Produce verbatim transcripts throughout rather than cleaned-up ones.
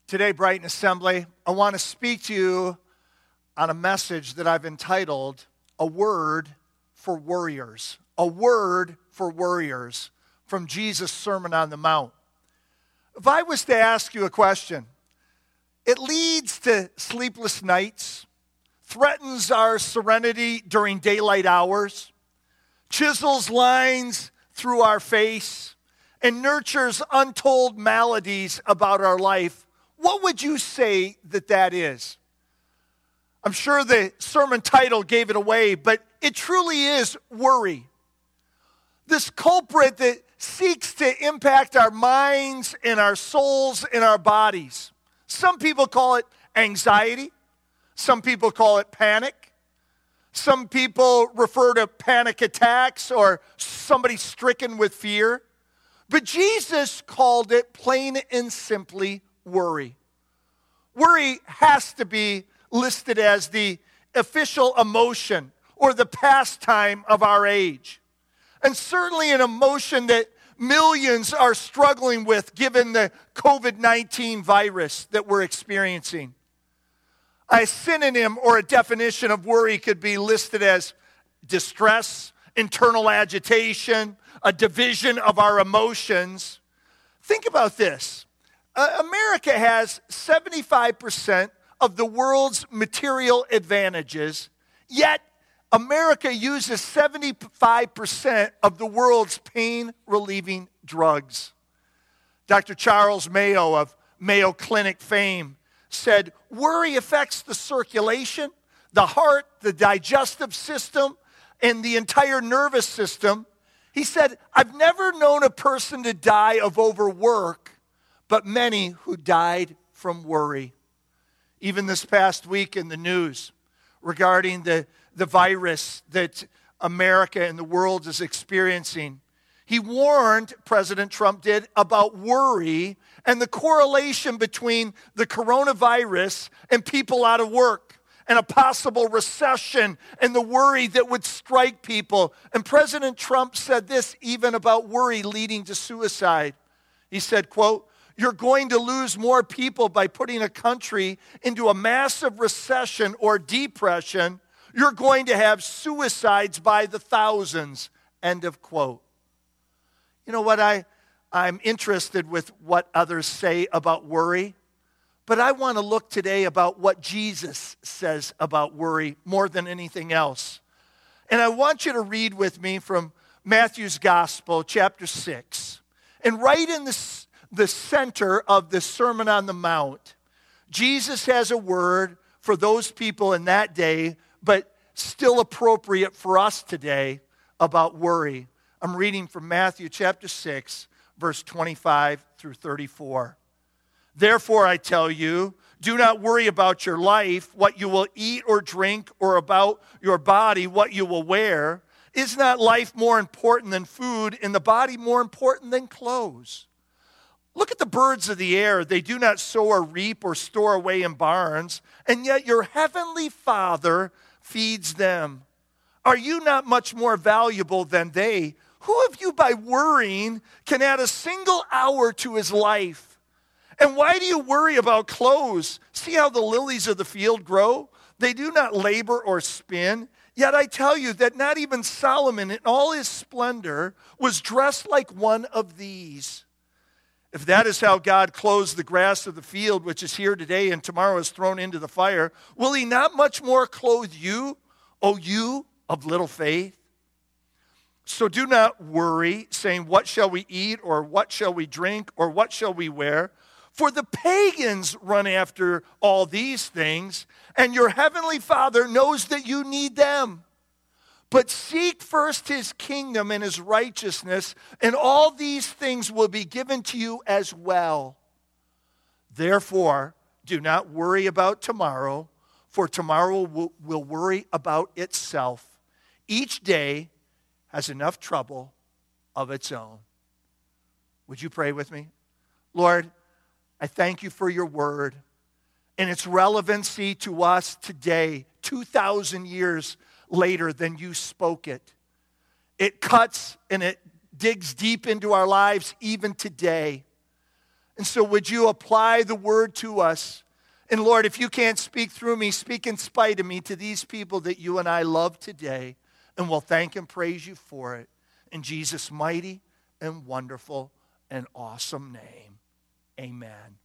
Today, Brighton Assembly, I want to speak to you on a message that I've entitled, A Word for Worriers. A Word for Worriers, from Jesus' Sermon on the Mount. If I was to ask you a question, it leads to sleepless nights, threatens our serenity during daylight hours, chisels lines through our face, and nurtures untold maladies about our life. What would you say that that is? I'm sure the sermon title gave it away, but it truly is worry. This culprit that seeks to impact our minds and our souls and our bodies. Some people call it anxiety. Some people call it panic. Some people refer to panic attacks or somebody stricken with fear. But Jesus called it plain and simply worry. Worry has to be listed as the official emotion or the pastime of our age. And certainly an emotion that millions are struggling with given the covid nineteen virus that we're experiencing. A synonym or a definition of worry could be listed as distress, internal agitation, a division of our emotions. Think about this. Uh, America has seventy-five percent of the world's material advantages, yet America uses seventy-five percent of the world's pain-relieving drugs. Doctor Charles Mayo of Mayo Clinic fame said, worry affects the circulation, the heart, the digestive system, and the entire nervous system. He said, I've never known a person to die of overwork, but many who died from worry. Even this past week in the news regarding the, the virus that America and the world is experiencing, he warned, President Trump did, about worry and the correlation between the coronavirus and people out of work and a possible recession and the worry that would strike people. And President Trump said this even about worry leading to suicide. He said, quote, you're going to lose more people by putting a country into a massive recession or depression. You're going to have suicides by the thousands, end of quote. You know what, I, I'm interested with what others say about worry, but I want to look today about what Jesus says about worry more than anything else. And I want you to read with me from Matthew's Gospel, chapter six. And right in the, the center of the Sermon on the Mount, Jesus has a word for those people in that day, but still appropriate for us today about worry. I'm reading from Matthew chapter six, verse twenty-five through thirty-four. Therefore, I tell you, do not worry about your life, what you will eat or drink, or about your body, what you will wear. Is not life more important than food, and the body more important than clothes? Look at the birds of the air. They do not sow or reap or store away in barns, and yet your heavenly Father feeds them. Are you not much more valuable than they? Who of you by worrying can add a single hour to his life? And why do you worry about clothes? See how the lilies of the field grow? They do not labor or spin. Yet I tell you that not even Solomon in all his splendor was dressed like one of these. If that is how God clothes the grass of the field, which is here today and tomorrow is thrown into the fire, will he not much more clothe you, O you of little faith? So do not worry, saying, what shall we eat, or what shall we drink, or what shall we wear? For the pagans run after all these things, and your heavenly Father knows that you need them. But seek first his kingdom and his righteousness, and all these things will be given to you as well. Therefore, do not worry about tomorrow, for tomorrow will, will worry about itself. Each day has enough trouble of its own. Would you pray with me? Lord, I thank you for your word and its relevancy to us today, two thousand years later than you spoke it. It cuts and it digs deep into our lives even today. And so would you apply the word to us? And Lord, if you can't speak through me, speak in spite of me to these people that you and I love today. And we'll thank and praise you for it. In Jesus' mighty and wonderful and awesome name, amen.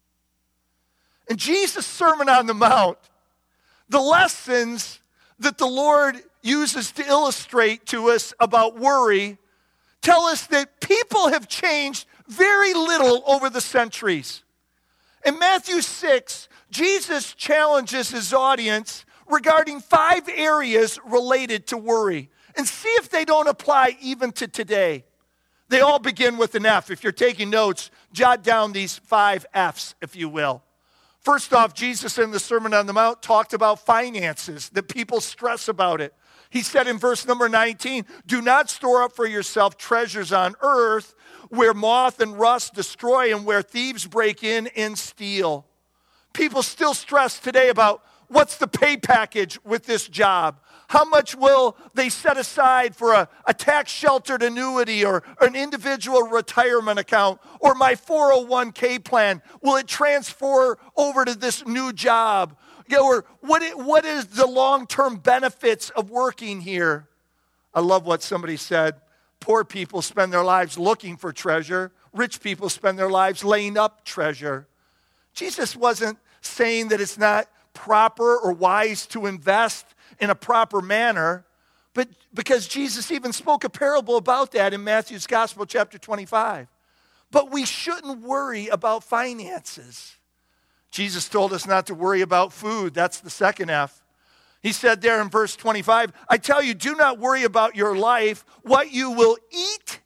In Jesus' Sermon on the Mount, the lessons that the Lord uses to illustrate to us about worry tell us that people have changed very little over the centuries. In Matthew six, Jesus challenges his audience regarding five areas related to worry. And see if they don't apply even to today. They all begin with an F. If you're taking notes, jot down these five F's, if you will. First off, Jesus in the Sermon on the Mount talked about finances, that people stress about it. He said in verse number nineteen, do not store up for yourself treasures on earth where moth and rust destroy and where thieves break in and steal. People still stress today about what's the pay package with this job? How much will they set aside for a, a tax-sheltered annuity or an individual retirement account or my four oh one k plan? Will it transfer over to this new job? You know, or what, it, what is the long-term benefits of working here? I love what somebody said. Poor people spend their lives looking for treasure. Rich people spend their lives laying up treasure. Jesus wasn't saying that it's not proper or wise to invest in a proper manner, but because Jesus even spoke a parable about that in Matthew's Gospel, chapter twenty-five. But we shouldn't worry about finances. Jesus told us not to worry about food. That's the second F. He said there in verse twenty-five, I tell you, do not worry about your life, what you will eat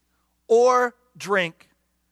or drink.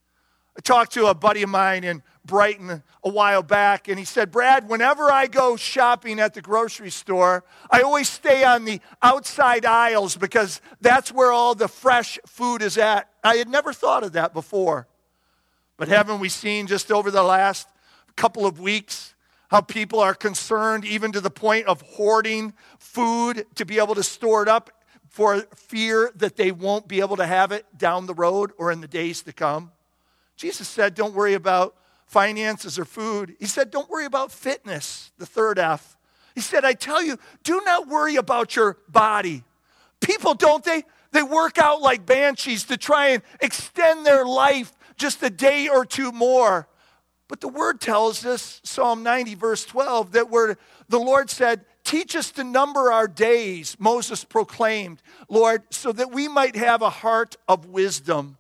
I talked to a buddy of mine in Brighton a while back, and he said, Brad, whenever I go shopping at the grocery store, I always stay on the outside aisles because that's where all the fresh food is at. I had never thought of that before. But haven't we seen just over the last couple of weeks how people are concerned even to the point of hoarding food to be able to store it up for fear that they won't be able to have it down the road or in the days to come? Jesus said, don't worry about finances or food. He said, don't worry about fitness, the third F. He said, I tell you, do not worry about your body. People, don't they? They work out like banshees to try and extend their life just a day or two more. But the word tells us, Psalm ninety, verse twelve, that where the Lord said, teach us to number our days, Moses proclaimed, Lord, so that we might have a heart of wisdom.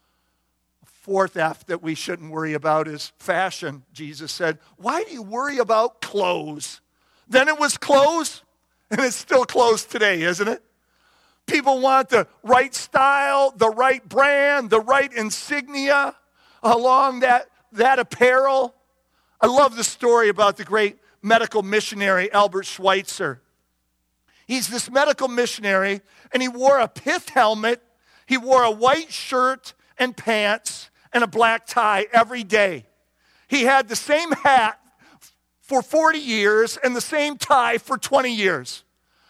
Fourth F that we shouldn't worry about is fashion. Jesus said, why do you worry about clothes? Then it was clothes, and it's still clothes today, isn't it? People want the right style, the right brand, the right insignia along that, that apparel. I love the story about the great medical missionary, Albert Schweitzer. He's this medical missionary, and he wore a pith helmet. He wore a white shirt and pants and a black tie every day. He had the same hat for forty years and the same tie for twenty years.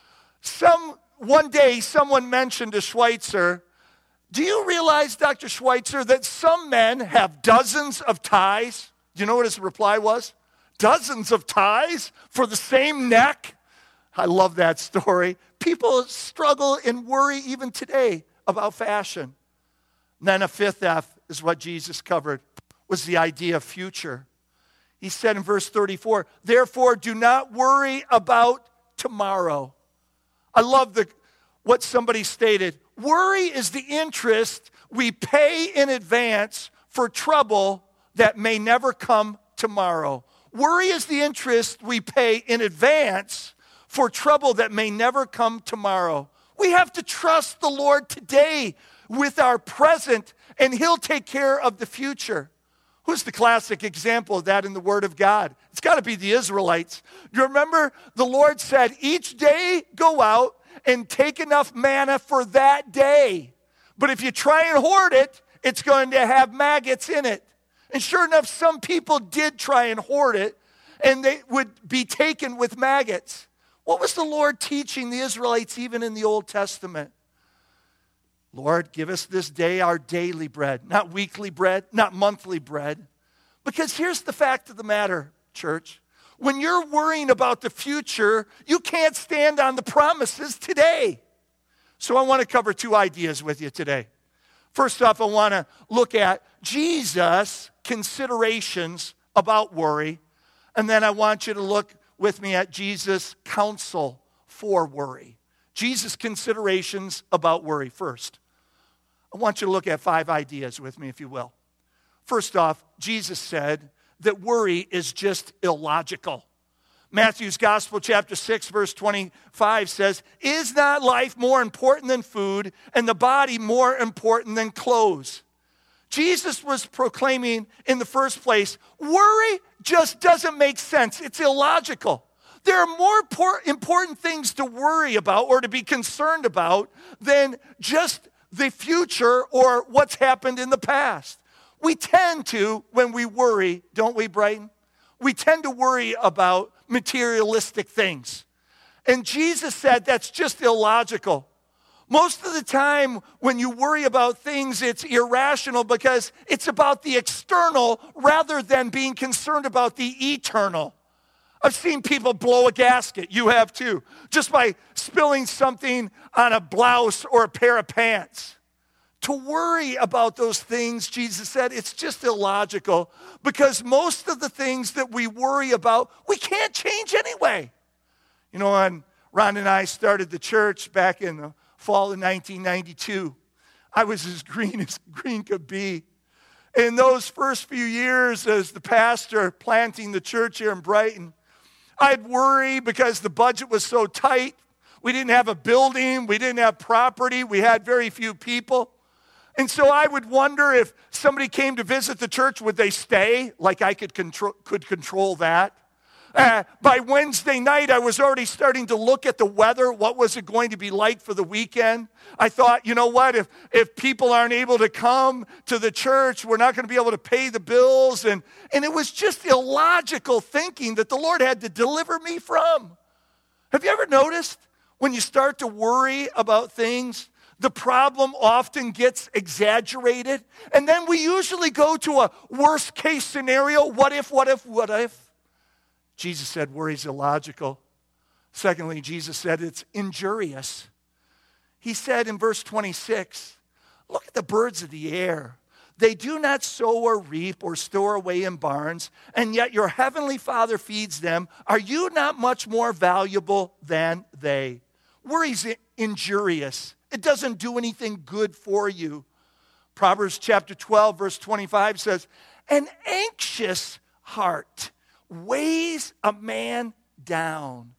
Some, one day, someone mentioned to Schweitzer, do you realize, Doctor Schweitzer, that some men have dozens of ties? Do you know what his reply was? Dozens of ties for the same neck? I love that story. People struggle and worry even today about fashion. And then a fifth F is what Jesus covered, was the idea of future. He said in verse thirty-four, therefore do not worry about tomorrow. I love the, what somebody stated. Worry is the interest we pay in advance for trouble that may never come tomorrow. Worry is the interest we pay in advance for trouble that may never come tomorrow. We have to trust the Lord today with our present, and he'll take care of the future. Who's the classic example of that in the Word of God? It's got to be the Israelites. Do you remember the Lord said, each day go out and take enough manna for that day. But if you try and hoard it, it's going to have maggots in it. And sure enough, some people did try and hoard it, and they would be taken with maggots. What was the Lord teaching the Israelites even in the Old Testament? Lord, give us this day our daily bread, not weekly bread, not monthly bread, Because here's the fact of the matter, church. When you're worrying about the future, you can't stand on the promises today. So I want to cover two ideas with you today. First off, I want to look at Jesus' considerations about worry. And then I want you to look with me at Jesus' counsel for worry. Jesus' considerations about worry first. I want you to look at five ideas with me, if you will. First off, Jesus said that worry is just illogical. Matthew's Gospel, chapter six, verse twenty-five says, "Is not life more important than food, and the body more important than clothes?" Jesus was proclaiming in the first place, worry just doesn't make sense. It's illogical. There are more important things to worry about or to be concerned about than just the future or what's happened in the past. We tend to, when we worry, don't we, Brighton? We tend to worry about materialistic things. And Jesus said that's just illogical. Most of the time when you worry about things, it's irrational because it's about the external rather than being concerned about the eternal. I've seen people blow a gasket. You have too. Just by spilling something on a blouse or a pair of pants. To worry about those things, Jesus said, it's just illogical because most of the things that we worry about, we can't change anyway. You know, when Ron and I started the church back in the fall of nineteen ninety-two, I was as green as green could be. In those first few years as the pastor planting the church here in Brighton, I'd worry because the budget was so tight. We didn't have a building. We didn't have property. We had very few people. And so I would wonder if somebody came to visit the church, would they stay? Like I could control, could control that. Uh, by Wednesday night, I was already starting to look at the weather. What was it going to be like for the weekend? I thought, you know what? If, if people aren't able to come to the church, we're not going to be able to pay the bills. And, and it was just illogical thinking that the Lord had to deliver me from. Have you ever noticed when you start to worry about things, the problem often gets exaggerated? And then we usually go to a worst case scenario. What if, what if, what if? Jesus said worry is illogical. Secondly, Jesus said it's injurious. He said in verse twenty-six, look at the birds of the air. They do not sow or reap or store away in barns, and yet your heavenly Father feeds them. Are you not much more valuable than they? Worry's injurious. It doesn't do anything good for you. Proverbs chapter twelve, verse twenty-five says, an anxious heart weighs a man down.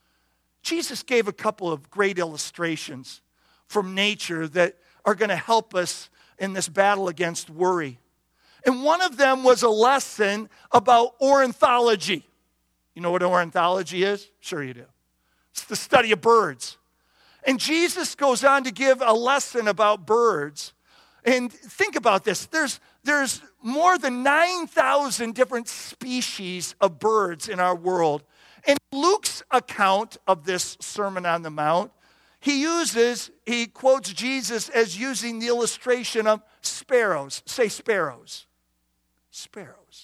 Jesus gave a couple of great illustrations from nature that are going to help us in this battle against worry. And one of them was a lesson about ornithology. You know what ornithology is? Sure you do. It's the study of birds. And Jesus goes on to give a lesson about birds. And think about this. There's, there's more than nine thousand different species of birds in our world. In Luke's account of this Sermon on the Mount, he uses, he quotes Jesus as using the illustration of sparrows. Say sparrows. Sparrows.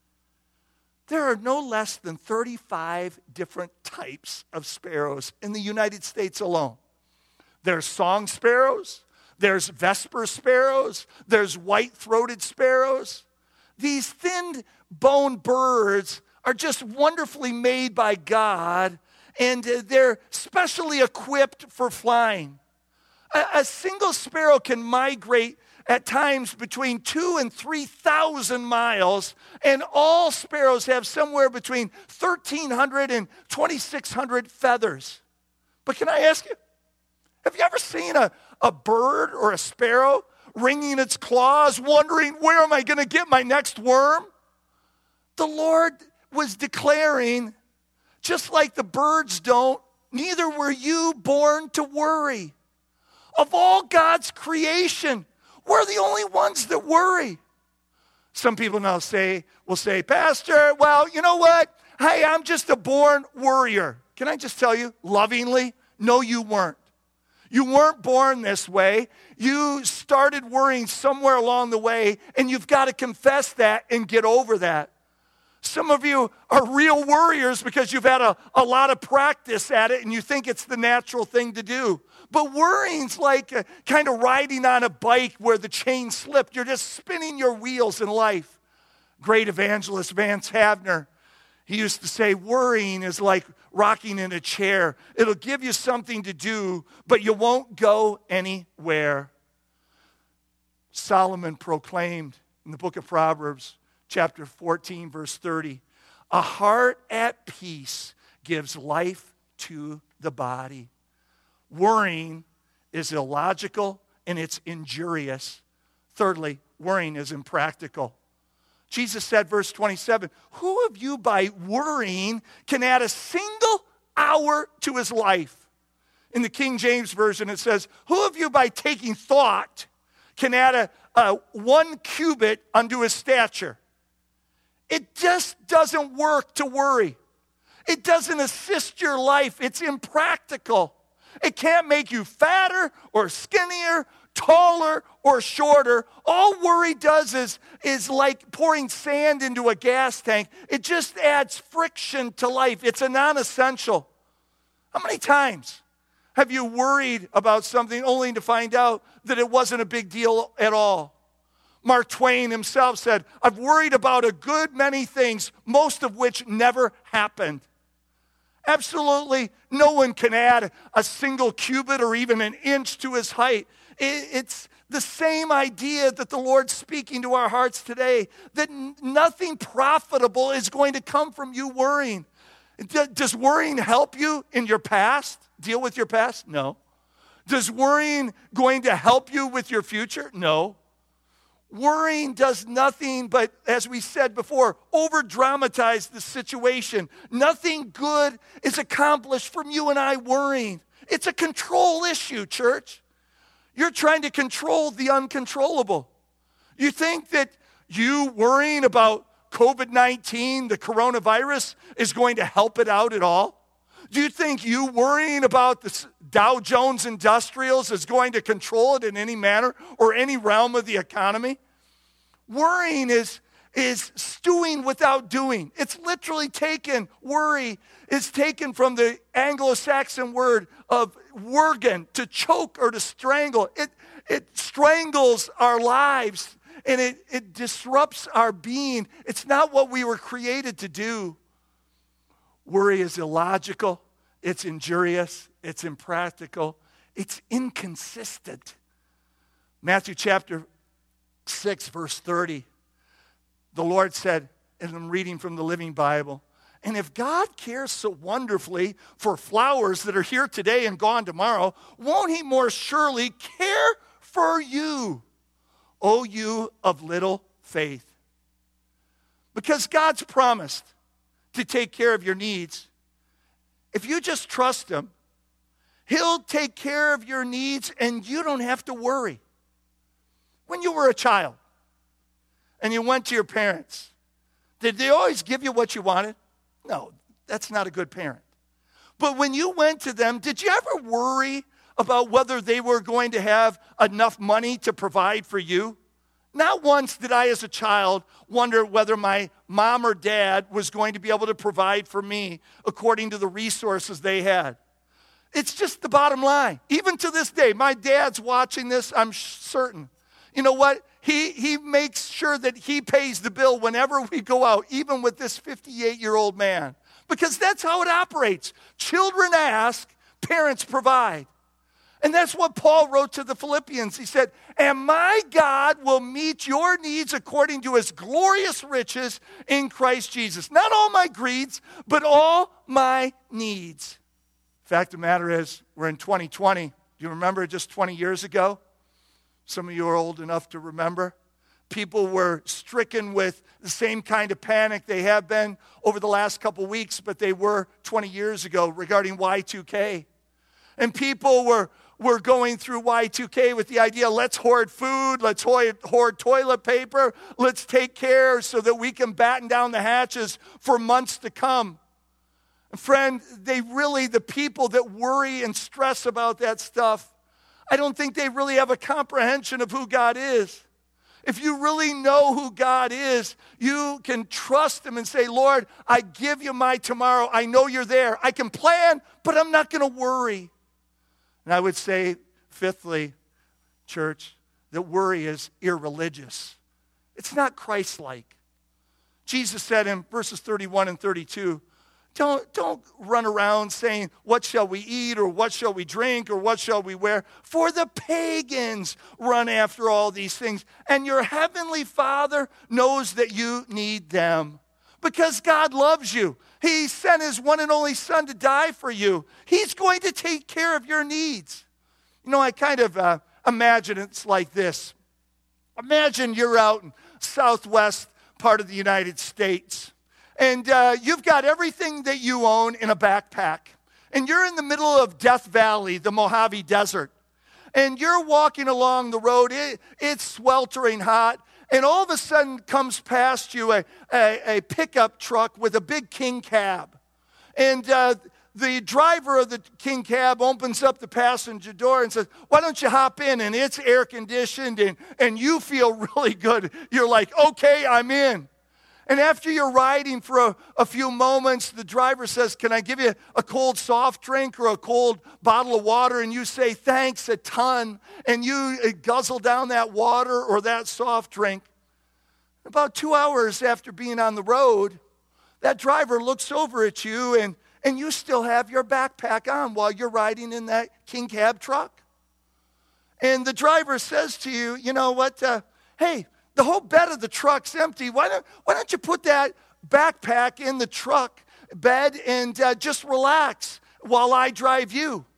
There are no less than thirty-five different types of sparrows in the United States alone. There's song sparrows. There's vesper sparrows. There's white-throated sparrows. These thin-boned birds are just wonderfully made by God, and they're specially equipped for flying. A, a single sparrow can migrate at times between two and three thousand miles, and all sparrows have somewhere between thirteen hundred and twenty-six hundred feathers. But can I ask you, have you ever seen a, a bird or a sparrow wringing its claws, wondering, where am I going to get my next worm? The Lord was declaring, just like the birds don't, neither were you born to worry. Of all God's creation, we're the only ones that worry. Some people now say, will say, Pastor, well, you know what? Hey, I'm just a born worrier. Can I just tell you, lovingly, no, you weren't. You weren't born this way. You started worrying somewhere along the way, and you've got to confess that and get over that. Some of you are real worriers because you've had a, a lot of practice at it and you think it's the natural thing to do. But worrying's like a, kind of riding on a bike where the chain slipped. You're just spinning your wheels in life. Great evangelist Vance Havner, he used to say, worrying is like rocking in a chair. It'll give you something to do, but you won't go anywhere. Solomon proclaimed in the book of Proverbs, chapter fourteen, verse thirty, a heart at peace gives life to the body. Worrying is illogical and it's injurious. Thirdly, worrying is impractical. Jesus said, verse twenty-seven, who of you by worrying can add a single hour to his life? In the King James Version it says, who of you by taking thought can add a, a one cubit unto his stature? It just doesn't work to worry. It doesn't assist your life. It's impractical. It can't make you fatter or skinnier, taller or shorter. All worry does is, is like pouring sand into a gas tank. It just adds friction to life. It's a non-essential. How many times have you worried about something only to find out that it wasn't a big deal at all? Mark Twain himself said, I've worried about a good many things, most of which never happened. Absolutely no one can add a single cubit or even an inch to his height. It's the same idea that the Lord's speaking to our hearts today, that nothing profitable is going to come from you worrying. Does worrying help you in your past? Deal with your past? No. Does worrying going to help you with your future? No. Worrying does nothing but, as we said before, over-dramatize the situation. Nothing good is accomplished from you and I worrying. It's a control issue, church. You're trying to control the uncontrollable. You think that you worrying about covid nineteen, the coronavirus, is going to help it out at all? Do you think you worrying about the Dow Jones Industrials is going to control it in any manner or any realm of the economy? Worrying is, is stewing without doing. It's literally taken, worry is taken from the Anglo-Saxon word of worgen, to choke or to strangle. It, it strangles our lives and it, it disrupts our being. It's not what we were created to do. Worry is illogical, it's injurious, it's impractical, it's inconsistent. Matthew chapter six, verse thirty, the Lord said, and I'm reading from the Living Bible, and if God cares so wonderfully for flowers that are here today and gone tomorrow, won't he more surely care for you, O you of little faith? Because God's promised to take care of your needs. If you just trust him, he'll take care of your needs and you don't have to worry. When you were a child and you went to your parents, did they always give you what you wanted? No, that's not a good parent. But when you went to them, did you ever worry about whether they were going to have enough money to provide for you? Not once did I as a child wonder whether my mom or dad was going to be able to provide for me according to the resources they had. It's just the bottom line. Even to this day, my dad's watching this, I'm certain. You know what? He, he makes sure that he pays the bill whenever we go out, even with this fifty-eight-year-old man. Because that's how it operates. Children ask, parents provide. And that's what Paul wrote to the Philippians. He said, and my God will meet your needs according to his glorious riches in Christ Jesus. Not all my greeds, but all my needs. Fact of the matter is, we're in twenty twenty. Do you remember just twenty years ago? Some of you are old enough to remember. People were stricken with the same kind of panic they have been over the last couple weeks, but they were twenty years ago regarding Y two K. And people were, were going through Y two K with the idea, let's hoard food, let's hoard, hoard toilet paper, let's take care so that we can batten down the hatches for months to come. And friend, they really, the people that worry and stress about that stuff, I don't think they really have a comprehension of who God is. If you really know who God is, you can trust him and say, Lord, I give you my tomorrow. I know you're there. I can plan, but I'm not going to worry. And I would say, fifthly, church, that worry is irreligious. It's not Christ-like. Jesus said in verses thirty-one and thirty-two, Don't, don't run around saying, what shall we eat, or what shall we drink, or what shall we wear? For the pagans run after all these things, and your heavenly Father knows that you need them. Because God loves you. He sent his one and only Son to die for you. He's going to take care of your needs. You know, I kind of uh, imagine it's like this. Imagine you're out in southwest part of the United States. And uh, you've got everything that you own in a backpack. And you're in the middle of Death Valley, the Mojave Desert. And you're walking along the road. It, it's sweltering hot. And all of a sudden comes past you a, a, a pickup truck with a big king cab. And uh, the driver of the king cab opens up the passenger door and says, why don't you hop in? And it's air conditioned and, and you feel really good. You're like, okay, I'm in. And after you're riding for a, a few moments, the driver says, can I give you a cold soft drink or a cold bottle of water? And you say, thanks, a ton. And you guzzle down that water or that soft drink. About two hours after being on the road, that driver looks over at you and, and you still have your backpack on while you're riding in that king cab truck. And the driver says to you, you know what, uh, hey, the whole bed of the truck's empty. Why don't, why don't you put that backpack in the truck bed and uh, just relax while I drive you?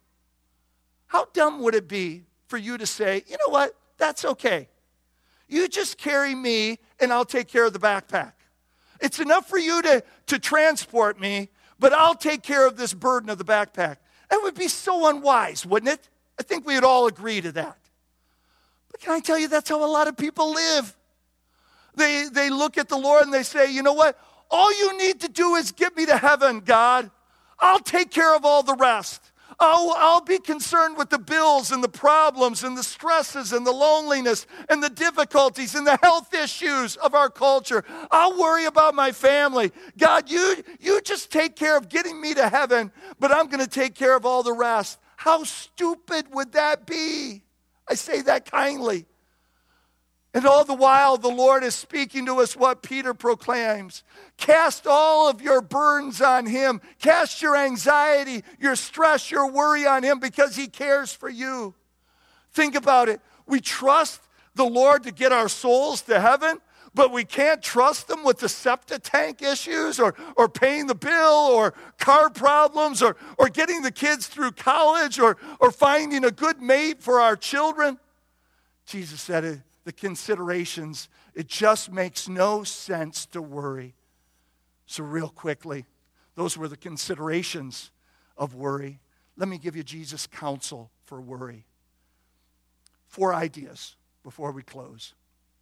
How dumb would it be for you to say, you know what, that's okay. You just carry me and I'll take care of the backpack. It's enough for you to, to transport me, but I'll take care of this burden of the backpack. That would be so unwise, wouldn't it? I think we'd all agree to that. But can I tell you, that's how a lot of people live. They, they look at the Lord and they say, you know what? All you need to do is get me to heaven, God. I'll take care of all the rest. I'll, I'll be concerned with the bills and the problems and the stresses and the loneliness and the difficulties and the health issues of our culture. I'll worry about my family. God, you, you just take care of getting me to heaven, but I'm going to take care of all the rest. How stupid would that be? I say that kindly. And all the while, the Lord is speaking to us what Peter proclaims. Cast all of your burdens on him. Cast your anxiety, your stress, your worry on him because he cares for you. Think about it. We trust the Lord to get our souls to heaven, but we can't trust them with the septic tank issues or, or paying the bill or car problems or, or getting the kids through college or, or finding a good mate for our children. Jesus said it. The considerations, it just makes no sense to worry. So real quickly, those were the considerations of worry. Let me give you Jesus' counsel for worry. Four ideas before we close.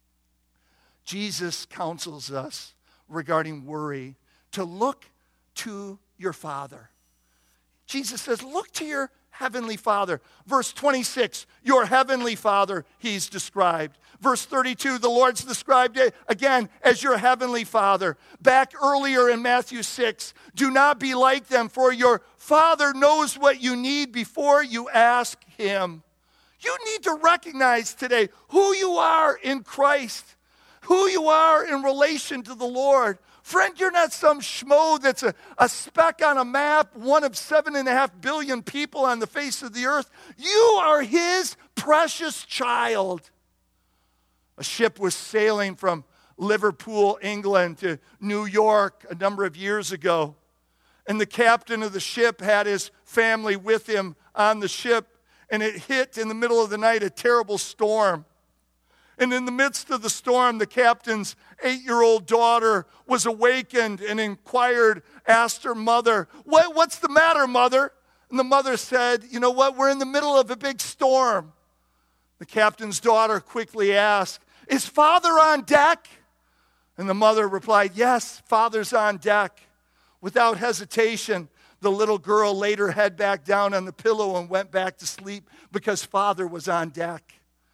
Jesus counsels us regarding worry to look to your Father. Jesus says, look to your Heavenly Father. Verse twenty-six, your Heavenly Father, he's described. Verse thirty-two, the Lord's described it again as your Heavenly Father. Back earlier in Matthew six, do not be like them, for your Father knows what you need before you ask him. You need to recognize today who you are in Christ, who you are in relation to the Lord. Friend, you're not some schmo that's a, a speck on a map, one of seven and a half billion people on the face of the earth. You are his precious child. A ship was sailing from Liverpool, England to New York a number of years ago. And the captain of the ship had his family with him on the ship. And it hit in the middle of the night a terrible storm. And in the midst of the storm, the captain's eight-year-old daughter was awakened and inquired, asked her mother, what, what's the matter, mother? And the mother said, you know what, we're in the middle of a big storm. The captain's daughter quickly asked, is Father on deck? And the mother replied, yes, Father's on deck. Without hesitation, the little girl laid her head back down on the pillow and went back to sleep because Father was on deck.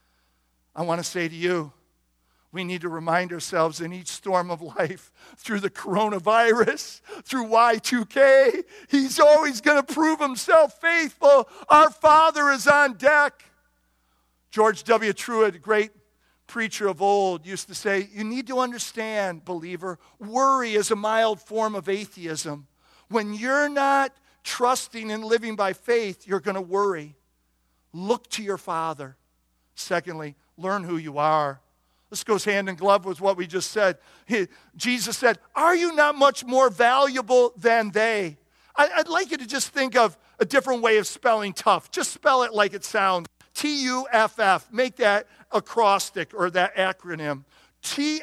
I want to say to you, we need to remind ourselves in each storm of life, through the coronavirus, through Y two K, he's always going to prove himself faithful. Our Father is on deck. George W. Truett, a great preacher of old, used to say, you need to understand, believer, worry is a mild form of atheism. When you're not trusting and living by faith, you're going to worry. Look to your Father. Secondly, learn who you are. This goes hand in glove with what we just said. He, Jesus said, are you not much more valuable than they? I, I'd like you to just think of a different way of spelling tough. Just spell it like it sounds. T U F F. Make that acrostic or that acronym. T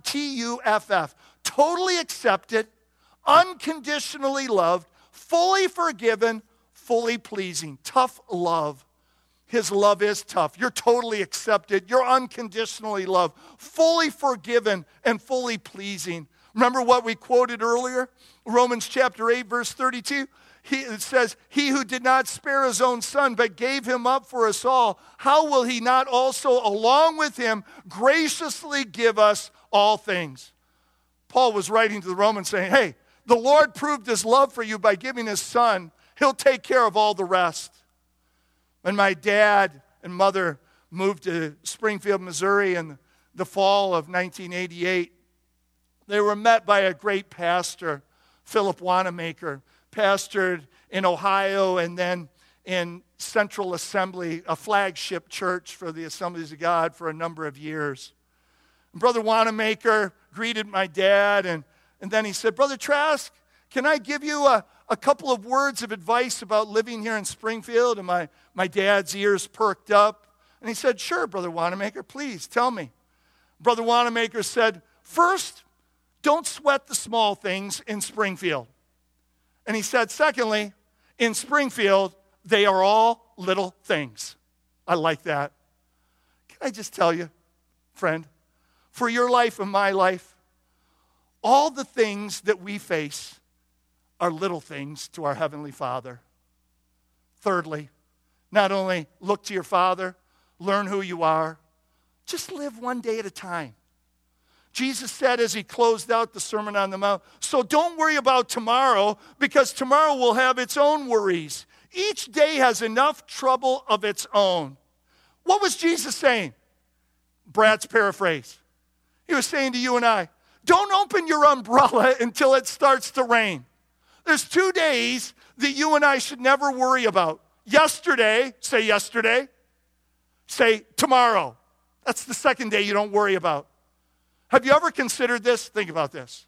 U F F. Totally accepted, unconditionally loved, fully forgiven, fully pleasing. Tough love. His love is tough. You're totally accepted. You're unconditionally loved, fully forgiven, and fully pleasing. Remember what we quoted earlier? Romans chapter eight, verse thirty-two. He, it says, he who did not spare his own son, but gave him up for us all, how will he not also, along with him, graciously give us all things? Paul was writing to the Romans saying, hey, the Lord proved his love for you by giving his son. He'll take care of all the rest. When my dad and mother moved to Springfield, Missouri in the fall of nineteen eighty-eight, they were met by a great pastor, Philip Wanamaker, pastored in Ohio and then in Central Assembly, a flagship church for the Assemblies of God for a number of years. And Brother Wanamaker greeted my dad, and, and then he said, Brother Trask, can I give you a, a couple of words of advice about living here in Springfield? And my, my dad's ears perked up. And he said, sure, Brother Wanamaker, please tell me. Brother Wanamaker said, first, don't sweat the small things in Springfield. And he said, secondly, in Springfield, they are all little things. I like that. Can I just tell you, friend, for your life and my life, all the things that we face are little things to our Heavenly Father. Thirdly, not only look to your Father, learn who you are, just live one day at a time. Jesus said as he closed out the Sermon on the Mount, so don't worry about tomorrow, because tomorrow will have its own worries. Each day has enough trouble of its own. What was Jesus saying? Brad's paraphrase. He was saying to you and I, don't open your umbrella until it starts to rain. There's two days that you and I should never worry about. Yesterday, say yesterday. Say tomorrow. That's the second day you don't worry about. Have you ever considered this? Think about this.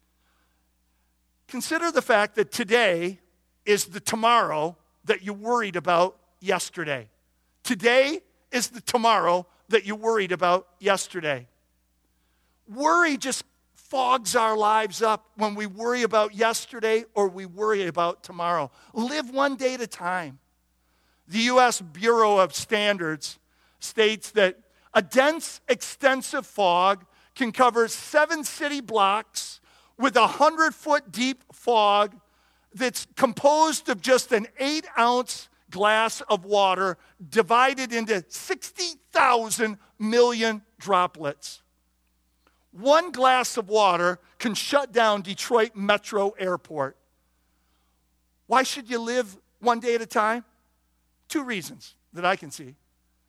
Consider the fact that today is the tomorrow that you worried about yesterday. Today is the tomorrow that you worried about yesterday. Worry just fogs our lives up when we worry about yesterday or we worry about tomorrow. Live one day at a time. The U S Bureau of Standards states that a dense, extensive fog can cover seven city blocks with a hundred-foot deep fog that's composed of just an eight-ounce glass of water divided into sixty thousand million droplets. One glass of water can shut down Detroit Metro Airport. Why should you live one day at a time? Two reasons that I can see.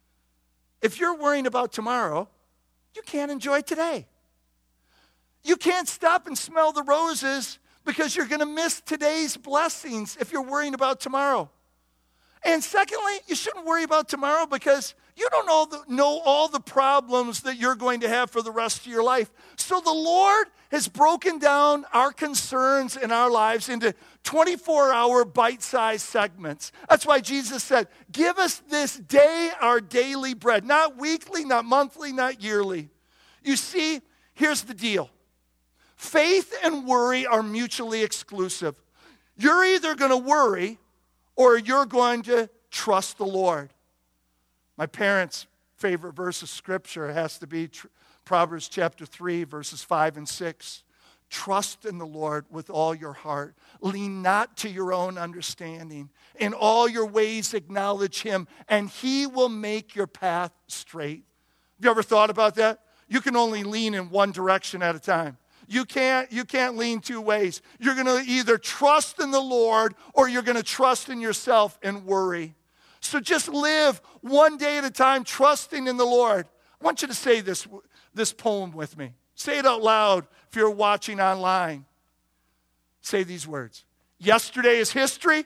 If you're worrying about tomorrow, you can't enjoy today. You can't stop and smell the roses because you're going to miss today's blessings if you're worrying about tomorrow. And secondly, you shouldn't worry about tomorrow because you don't know, the, know all the problems that you're going to have for the rest of your life. So the Lord has broken down our concerns in our lives into twenty-four hour bite-sized segments. That's why Jesus said, give us this day our daily bread. Not weekly, not monthly, not yearly. You see, here's the deal. Faith and worry are mutually exclusive. You're either going to worry or you're going to trust the Lord. My parents' favorite verse of Scripture has to be Proverbs chapter three, verses five and six. Trust in the Lord with all your heart. Lean not to your own understanding. In all your ways acknowledge him, and he will make your path straight. Have you ever thought about that? You can only lean in one direction at a time. You can't, you can't lean two ways. You're going to either trust in the Lord or you're going to trust in yourself and worry. So just live one day at a time, trusting in the Lord. I want you to say this, this poem with me. Say it out loud if you're watching online. Say these words. Yesterday is history.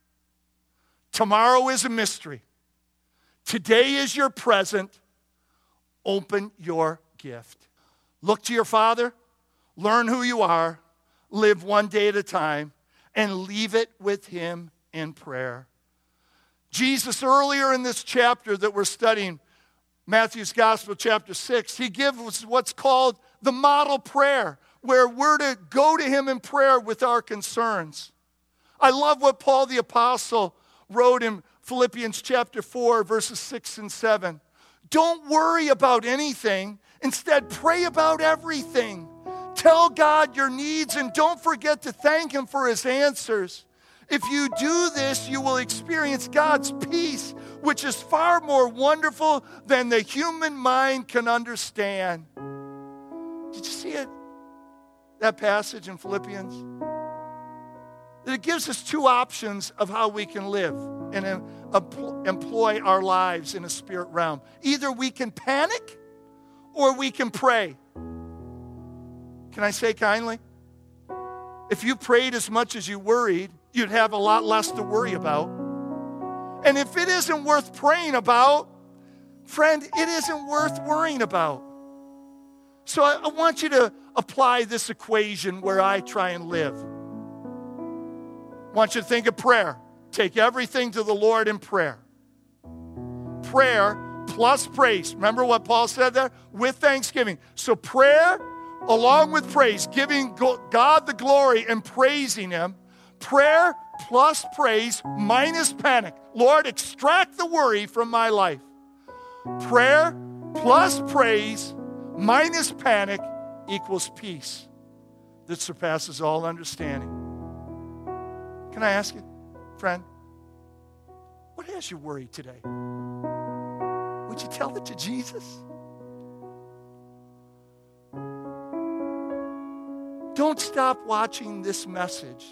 Tomorrow is a mystery. Today is your present. Open your gift. Look to your Father. Learn who you are. Live one day at a time. And leave it with him in prayer. Jesus, earlier in this chapter that we're studying, Matthew's Gospel, chapter six, he gives what's called the model prayer, where we're to go to him in prayer with our concerns. I love what Paul the Apostle wrote in Philippians chapter four, verses six and seven. Don't worry about anything. Instead, pray about everything. Tell God your needs and don't forget to thank him for his answers. If you do this, you will experience God's peace, which is far more wonderful than the human mind can understand. Did you see it? That passage in Philippians? It gives us two options of how we can live and employ our lives in a spirit realm. Either we can panic or we can pray. Can I say kindly? If you prayed as much as you worried, you'd have a lot less to worry about. And if it isn't worth praying about, friend, it isn't worth worrying about. So I, I want you to apply this equation where I try and live. I want you to think of prayer. Take everything to the Lord in prayer. Prayer plus praise. Remember what Paul said there? With thanksgiving. So prayer along with praise, giving God the glory and praising him. Prayer plus praise minus panic. Lord, extract the worry from my life. Prayer plus praise minus panic equals peace that surpasses all understanding. Can I ask you, friend, what has you worried today? Would you tell it to Jesus? Don't stop watching this message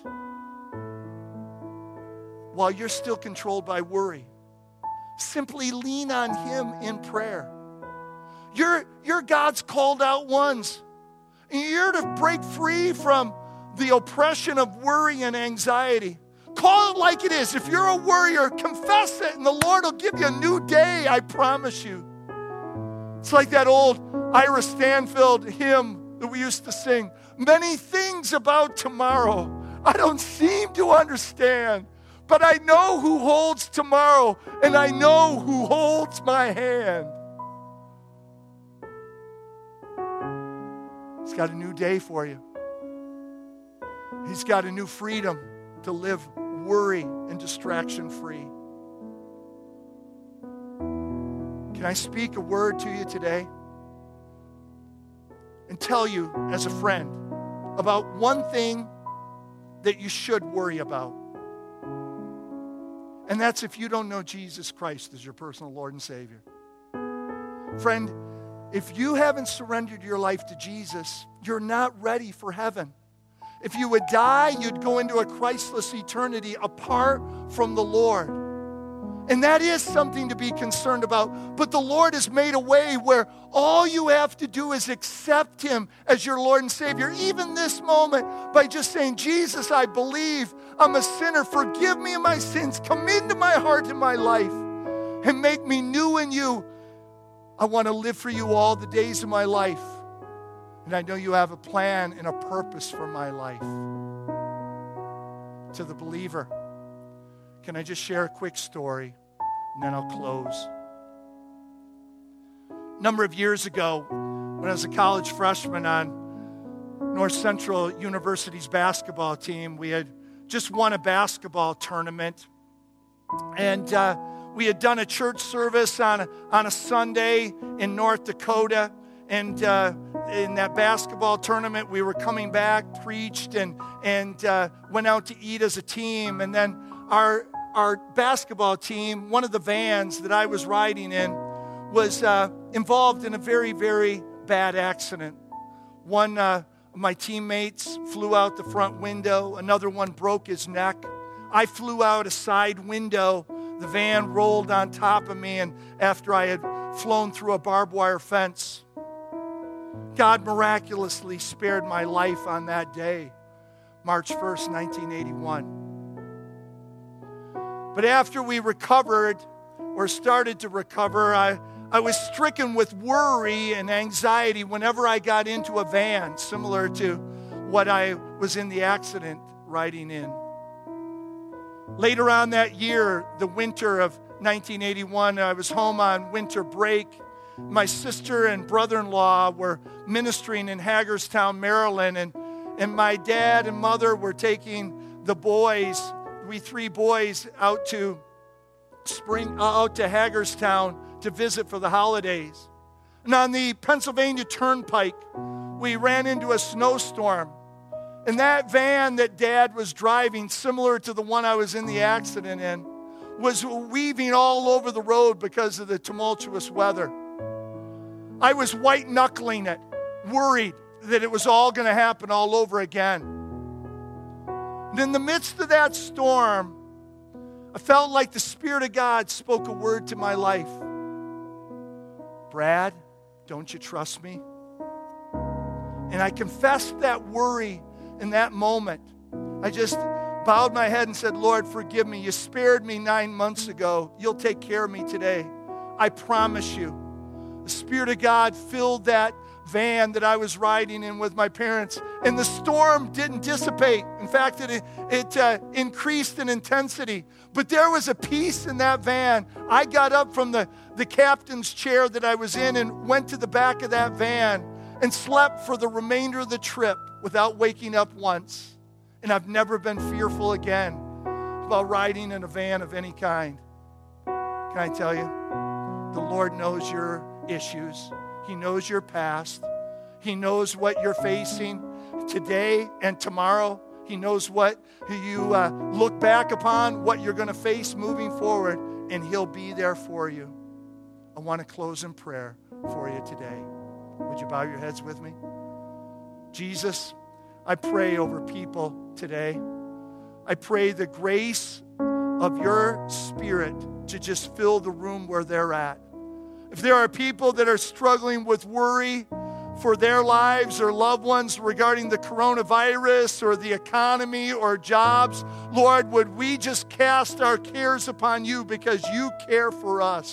while you're still controlled by worry. Simply lean on him in prayer. You're, you're God's called out ones. And you're to break free from the oppression of worry and anxiety. Call it like it is. If you're a worrier, confess it, and the Lord will give you a new day, I promise you. It's like that old Ira Stanfield hymn that we used to sing. Many things about tomorrow I don't seem to understand, but I know who holds tomorrow, and I know who holds my hand. He's got a new day for you. He's got a new freedom to live worry and distraction free. Can I speak a word to you today and tell you as a friend about one thing that you should worry about? And that's if you don't know Jesus Christ as your personal Lord and Savior. Friend, if you haven't surrendered your life to Jesus, you're not ready for heaven. If you would die, you'd go into a Christless eternity apart from the Lord. And that is something to be concerned about. But the Lord has made a way where all you have to do is accept him as your Lord and Savior, even this moment, by just saying, Jesus, I believe I'm a sinner. Forgive me of my sins. Come into my heart and my life and make me new in you. I want to live for you all the days of my life. And I know you have a plan and a purpose for my life. To the believer, can I just share a quick story, and then I'll close. A number of years ago, when I was a college freshman on North Central University's basketball team, we had just won a basketball tournament. And uh, we had done a church service on a, on a Sunday in North Dakota. And uh, in that basketball tournament, we were coming back, preached, and and uh, went out to eat as a team. And then our our basketball team, one of the vans that I was riding in, was uh, involved in a very, very bad accident. One uh, of my teammates flew out the front window. Another one broke his neck. I flew out a side window. The van rolled on top of me, and after I had flown through a barbed wire fence, God miraculously spared my life on that day, March first, nineteen eighty-one. But after we recovered, or started to recover, I, I was stricken with worry and anxiety whenever I got into a van, similar to what I was in the accident riding in. Later on that year, the winter of nineteen eighty-one, I was home on winter break. My sister and brother-in-law were ministering in Hagerstown, Maryland, and, and my dad and mother were taking the boys, we three boys, out to spring, uh, out to Hagerstown to visit for the holidays. And on the Pennsylvania Turnpike, we ran into a snowstorm. And that van that Dad was driving, similar to the one I was in the accident in, was weaving all over the road because of the tumultuous weather. I was white-knuckling it, worried that it was all going to happen all over again. And in the midst of that storm, I felt like the Spirit of God spoke a word to my life. Brad, don't you trust me? And I confessed that worry in that moment. I just bowed my head and said, Lord, forgive me. You spared me nine months ago. You'll take care of me today. I promise you. The Spirit of God filled that van that I was riding in with my parents, and the storm didn't dissipate. In fact, it, it uh, increased in intensity. But there was a peace in that van. I got up from the, the captain's chair that I was in and went to the back of that van and slept for the remainder of the trip without waking up once. And I've never been fearful again about riding in a van of any kind. Can I tell you? The Lord knows your issues. He knows your past. He knows what you're facing today and tomorrow. He knows what you uh, look back upon, what you're going to face moving forward, and He'll be there for you. I want to close in prayer for you today. Would you bow your heads with me? Jesus, I pray over people today. I pray the grace of your Spirit to just fill the room where they're at. If there are people that are struggling with worry for their lives or loved ones regarding the coronavirus or the economy or jobs, Lord, would we just cast our cares upon you because you care for us?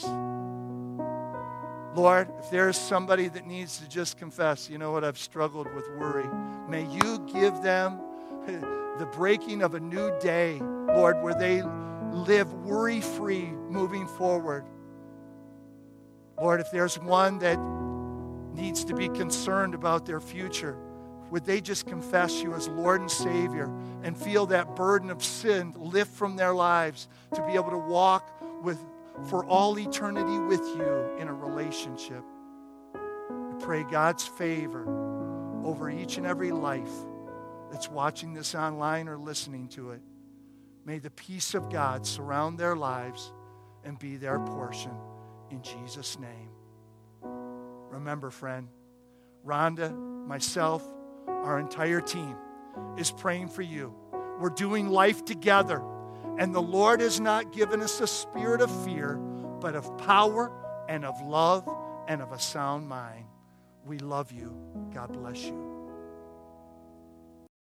Lord, if there's somebody that needs to just confess, you know what, I've struggled with worry, may you give them the breaking of a new day, Lord, where they live worry-free moving forward. Lord, if there's one that needs to be concerned about their future, would they just confess you as Lord and Savior and feel that burden of sin lift from their lives to be able to walk with for all eternity with you in a relationship? I pray God's favor over each and every life that's watching this online or listening to it. May the peace of God surround their lives and be their portion. In Jesus' name. Remember, friend, Rhonda, myself, our entire team is praying for you. We're doing life together. And the Lord has not given us a spirit of fear, but of power and of love and of a sound mind. We love you. God bless you.